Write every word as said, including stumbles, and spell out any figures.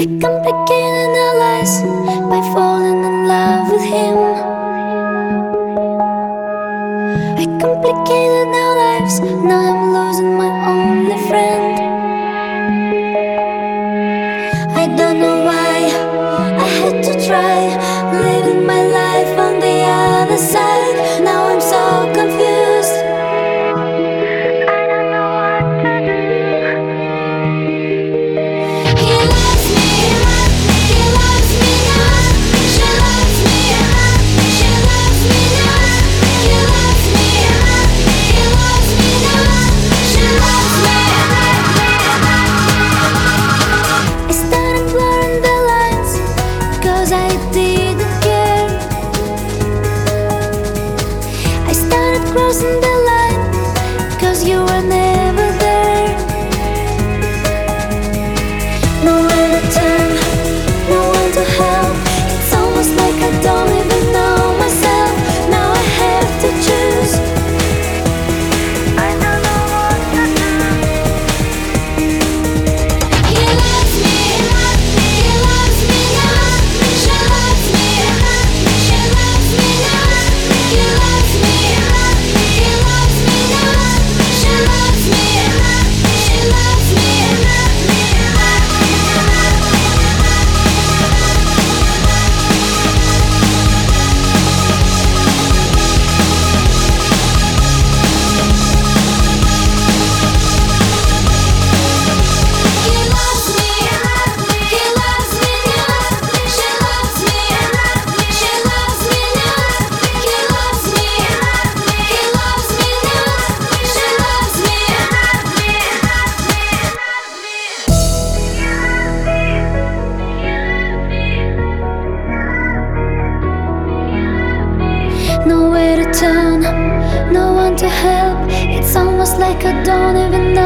I complicated our lives by falling in love with him. I complicated our lives, now I'm losing my only friend. I don't know why I had to try living my life on the other side. Now I'm so confused, I don't know what to do. He loves me, he loves me now. She loves me, she loves me now. He loves me, he loves me now. She loves me. I started blurring the lines, cause I didn't care. I started crossing the line, cause you were never there. Nowhere to turn, no one to help. It's almost like I don't even know myself. Now I have to choose, I don't know what to do. He loves me, he loves me now. She loves me, she loves me now. He loves me, he loves me now. She loves me, she loves me. He loves me, he loves me now. She loves me, she loves me now. He loves me, he loves me now. She loves me. Nowhere to turn, no one to help. It's almost like I don't even know